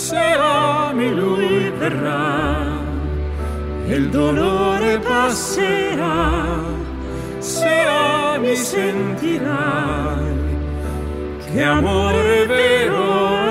Se ami lui verrà e il dolore passerà. Se ami sentirai che amore vero